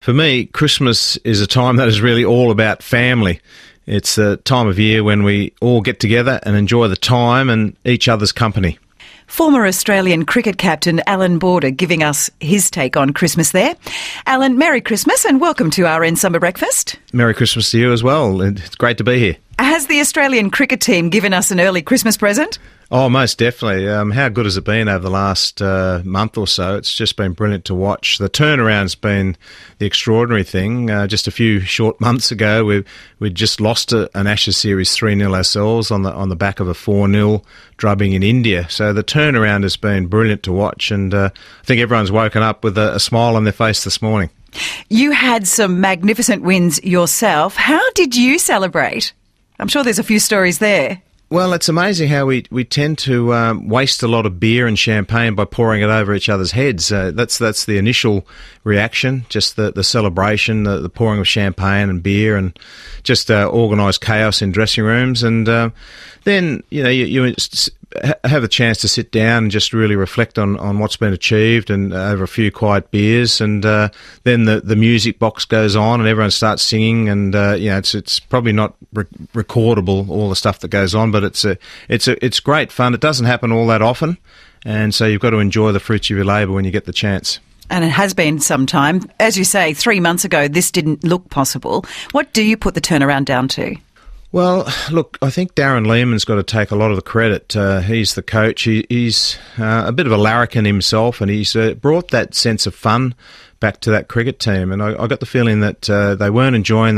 For me, Christmas is a time that is really all about family. It's a time of year when we all get together and enjoy the time and each other's company. Former Australian cricket captain Alan Border giving us his take on Christmas there. Alan, Merry Christmas and welcome to RN Summer Breakfast. Merry Christmas to you as well. It's great to be here. Has the Australian cricket team given us an early Christmas present? Oh, most definitely. How good has it been over the last month or so? It's just been brilliant to watch. The turnaround's been the extraordinary thing. Just a few short months ago, we'd just lost an Ashes series 3-0 ourselves on the back of a 4-0 drubbing in India. So the turnaround has been brilliant to watch, and I think everyone's woken up with a smile on their face this morning. You had some magnificent wins yourself. How did you celebrate? I'm sure there's a few stories there. Well, it's amazing how we tend to waste a lot of beer and champagne by pouring it over each other's heads. That's the initial reaction, just the celebration, the pouring of champagne and beer, and just organised chaos in dressing rooms. And then, you have a chance to sit down and just really reflect on what's been achieved, and over a few quiet beers, and then the music box goes on and everyone starts singing, and it's probably not recordable, all the stuff that goes on, but it's great fun. It doesn't happen all that often, and so you've got to enjoy the fruits of your labour when you get the chance. And it has been some time. As you say, 3 months ago this didn't look possible. What do you put the turnaround down to? Well, look, I think Darren Lehmann's got to take a lot of the credit. He's the coach. He's a bit of a larrikin himself, and he's brought that sense of fun back to that cricket team. And I got the feeling that they weren't enjoying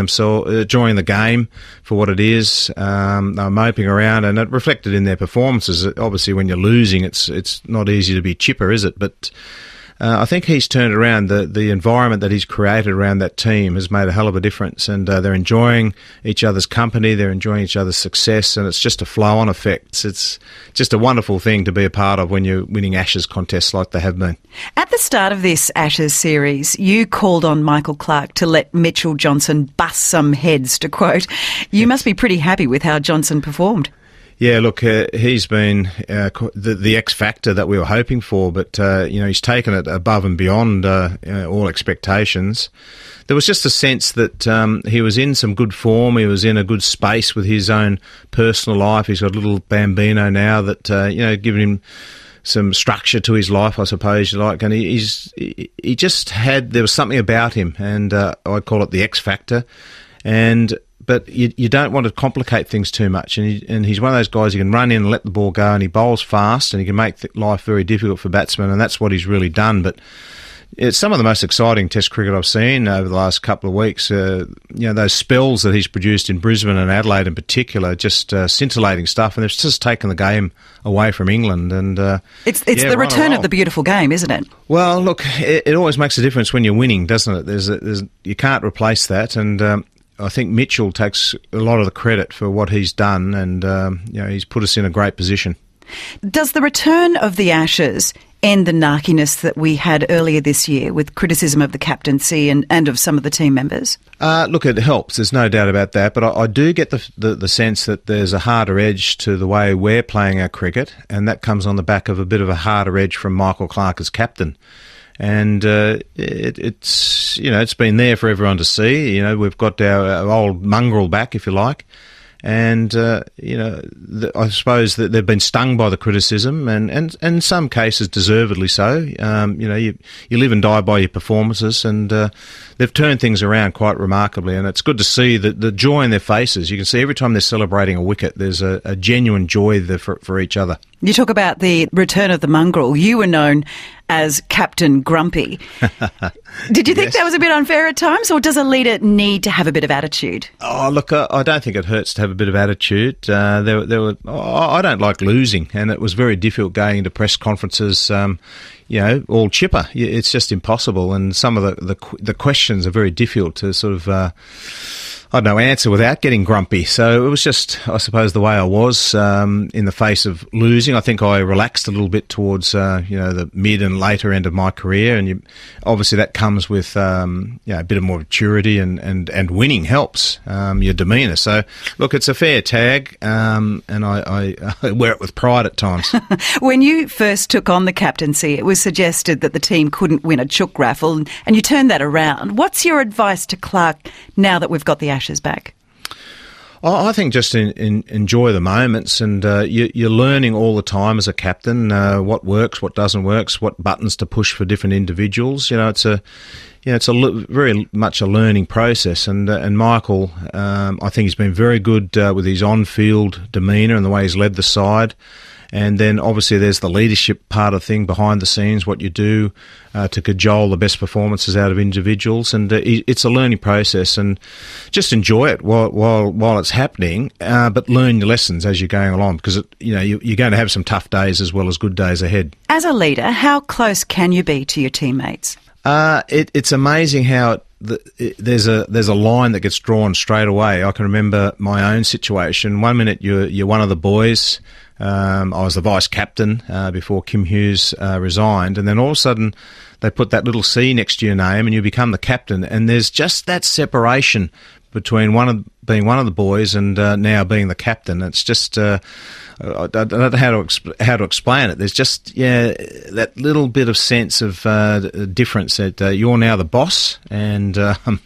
the game for what it is. They were moping around, and it reflected in their performances. Obviously, when you're losing, it's not easy to be chipper, is it? But I think he's turned around. The environment that he's created around that team has made a hell of a difference, and they're enjoying each other's company, they're enjoying each other's success, and it's just a flow-on effect. It's just a wonderful thing to be a part of when you're winning Ashes contests like they have been. At the start of this Ashes series, you called on Michael Clarke to let Mitchell Johnson bust some heads, to quote. You must be pretty happy with how Johnson performed. Yeah, look, he's been the X factor that we were hoping for, but he's taken it above and beyond all expectations. There was just a sense that he was in some good form. He was in a good space with his own personal life. He's got a little bambino now that giving him some structure to his life, I suppose you like. And he just had, there was something about him, and I call it the X factor, But you don't want to complicate things too much. And he's one of those guys who can run in and let the ball go, and he bowls fast, and he can make life very difficult for batsmen, and that's what he's really done. But it's some of the most exciting Test cricket I've seen over the last couple of weeks. Those spells that he's produced in Brisbane and Adelaide in particular, just scintillating stuff, and it's just taken the game away from England. And it's the return of the beautiful game, isn't it? Well, look, it always makes a difference when you're winning, doesn't it? You can't replace that, and I think Mitchell takes a lot of the credit for what he's done, and he's put us in a great position. Does the return of the Ashes end the narkiness that we had earlier this year with criticism of the captaincy and of some of the team members? Look, it helps. There's no doubt about that. But I do get the sense that there's a harder edge to the way we're playing our cricket, and that comes on the back of a bit of a harder edge from Michael Clarke as captain. And it's been there for everyone to see. We've got our old mongrel back, if you like, and I suppose that they've been stung by the criticism, and in some cases deservedly so. You live and die by your performances, and they've turned things around quite remarkably, and it's good to see the joy in their faces. You can see every time they're celebrating a wicket, there's a genuine joy there for each other. You talk about the return of the mongrel. You were known as Captain Grumpy. Did you think that was a bit unfair at times, or does a leader need to have a bit of attitude? Oh, look, I don't think it hurts to have a bit of attitude. I don't like losing, and it was very difficult going into press conferences, all chipper. It's just impossible, and some of the questions are very difficult to sort of I'd no answer without getting grumpy. So it was just, I suppose, the way I was in the face of losing. I think I relaxed a little bit towards, the mid and later end of my career, and obviously that comes with a bit of more maturity, and winning helps your demeanour. So look, it's a fair tag, and I wear it with pride at times. When you first took on the captaincy, it was suggested that the team couldn't win a chook raffle, and you turned that around. What's your advice to Clark now that we've got the Ashes back? I think just enjoy the moments, and you're learning all the time as a captain what works, what doesn't work, what buttons to push for different individuals. It's very much a learning process, and Michael, I think he's been very good with his on-field demeanour and the way he's led the side. And then obviously there's the leadership part of thing behind the scenes, what you do to cajole the best performances out of individuals. And it's a learning process, and just enjoy it while it's happening, but learn your lessons as you're going along, because you're going to have some tough days as well as good days ahead. As a leader, how close can you be to your teammates? It's amazing how there's a line that gets drawn straight away. I can remember my own situation. 1 minute you're one of the boys. I was the vice captain before Kim Hughes resigned, and then all of a sudden they put that little C next to your name and you become the captain, and there's just that separation between being one of the boys and now being the captain. It's just I don't know how to explain it. There's just that little bit of sense of difference that you're now the boss, and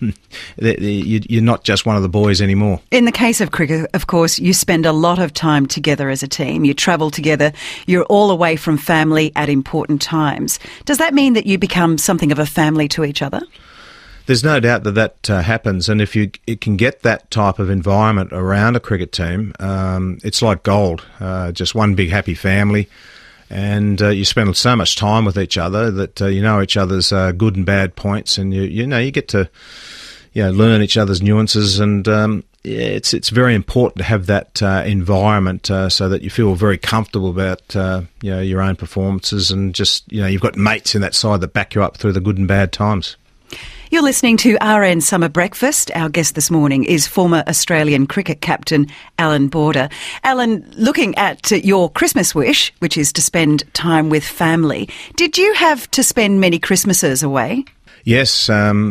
you're not just one of the boys anymore. In the case of cricket, of course, you spend a lot of time together as a team. You travel together. You're all away from family at important times. Does that mean that you become something of a family to each other? There's no doubt that happens, and if you can get that type of environment around a cricket team, it's like gold. Just one big happy family, and you spend so much time with each other that you know each other's good and bad points, and you get to learn each other's nuances, and it's very important to have that environment so that you feel very comfortable about your own performances, and just you've got mates in that side that back you up through the good and bad times. You're listening to RN Summer Breakfast. Our guest this morning is former Australian cricket captain Allan Border. Allan, looking at your Christmas wish, which is to spend time with family, did you have to spend many Christmases away? Yes,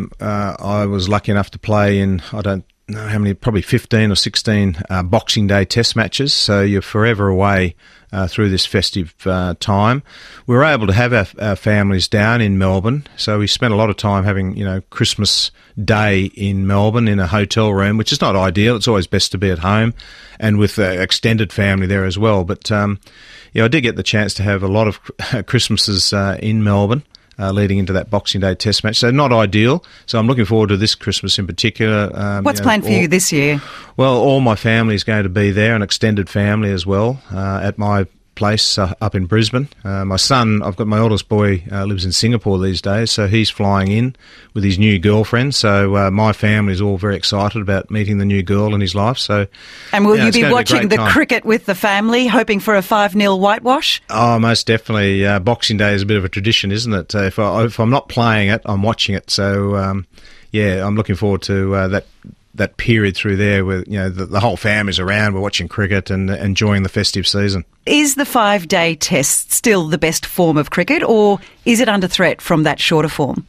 I was lucky enough to play in, I don't know how many, probably 15 or 16 Boxing Day test matches, so you're forever away through this festive time. We were able to have our families down in Melbourne, so we spent a lot of time having, Christmas Day in Melbourne in a hotel room, which is not ideal. It's always best to be at home and with extended family there as well. But, I did get the chance to have a lot of Christmases in Melbourne. Leading into that Boxing Day test match. So not ideal. So I'm looking forward to this Christmas in particular. What's planned for you this year? Well, all my family is going to be there, an extended family as well, at my place up in Brisbane. My son, I've got my oldest boy, lives in Singapore these days, so he's flying in with his new girlfriend. So my family is all very excited about meeting the new girl in his life. So, and will you be watching the cricket with the family, hoping for a 5-0 whitewash? Oh, most definitely. Boxing Day is a bit of a tradition, isn't it? If I'm not playing it, I'm watching it. So I'm looking forward to that period through there where the whole family's around, we're watching cricket and enjoying the festive season. Is the 5-day test still the best form of cricket, or is it under threat from that shorter form?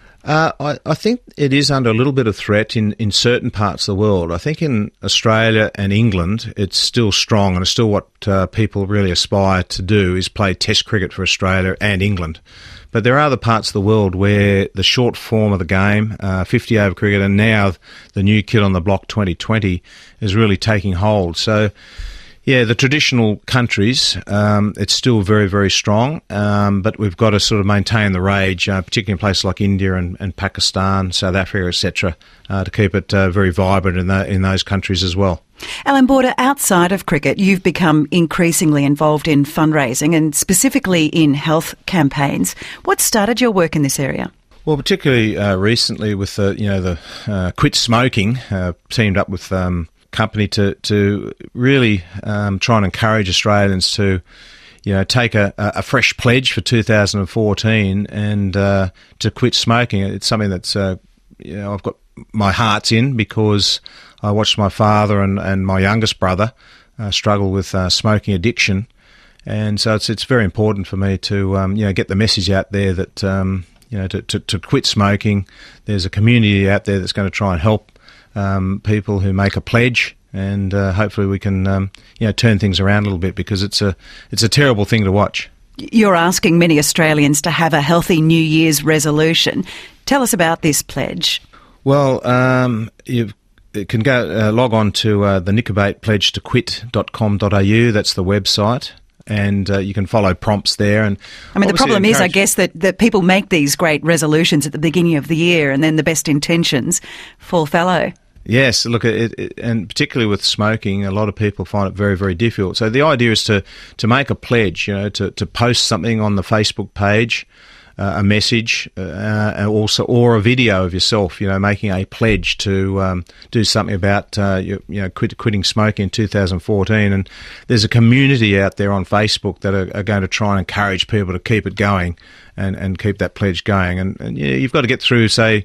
I think it is under a little bit of threat in certain parts of the world. I think in Australia and England it's still strong, and it's still what people really aspire to do, is play test cricket for Australia and England. But there are other parts of the world where the short form of the game, 50-over cricket, and now the new kid on the block, 2020, is really taking hold. So, the traditional countries, it's still very, very strong, but we've got to sort of maintain the rage, particularly in places like India and Pakistan, South Africa, etc., to keep it very vibrant in those countries as well. Allan Border, outside of cricket, you've become increasingly involved in fundraising and specifically in health campaigns. What started your work in this area? Well, particularly recently with the Quit Smoking, teamed up with company to really try and encourage Australians to take a fresh pledge for 2014 and to quit smoking. It's something that's I've got my heart's in, because I watched my father and my youngest brother struggle with smoking addiction. And so it's very important for me to get the message out there that to quit smoking. There's a community out there that's going to try and help people who make a pledge, and hopefully we can turn things around a little bit, because it's a terrible thing to watch. You're asking many Australians to have a healthy New Year's resolution. Tell us about this pledge. Well, you can go log on to the nicobatepledgetoquit.com.au. That's the website. And you can follow prompts there. And I mean, the problem is, I guess, that people make these great resolutions at the beginning of the year, and then the best intentions fall fallow. Yes, look, and particularly with smoking, a lot of people find it very, very difficult. So the idea is to make a pledge, to post something on the Facebook page, a message, or a video of yourself, making a pledge to do something about quitting smoking in 2014. And there's a community out there on Facebook that are going to try and encourage people to keep it going and keep that pledge going. And you've got to get through, say,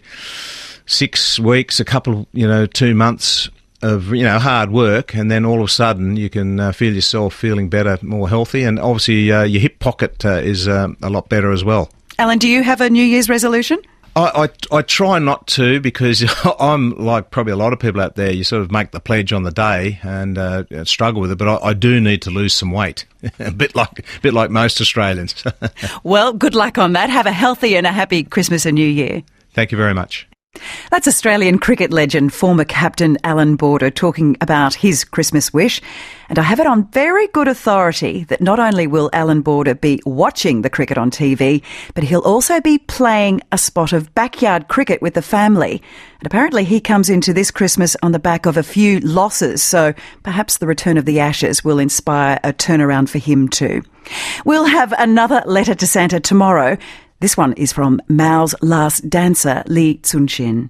6 weeks, a couple, 2 months of hard work, and then all of a sudden you can feel yourself feeling better, more healthy, and obviously your hip pocket is a lot better as well. Alan, do you have a New Year's resolution? I try not to, because I'm like probably a lot of people out there. You sort of make the pledge on the day and struggle with it. But I do need to lose some weight, a bit like most Australians. Well, good luck on that. Have a healthy and a happy Christmas and New Year. Thank you very much. That's Australian cricket legend, former captain Allan Border, talking about his Christmas wish. And I have it on very good authority that not only will Allan Border be watching the cricket on TV, but he'll also be playing a spot of backyard cricket with the family. And apparently he comes into this Christmas on the back of a few losses, so perhaps the return of the Ashes will inspire a turnaround for him too. We'll have another letter to Santa tomorrow. This one is from Mao's last dancer, Lee Tsun-shin.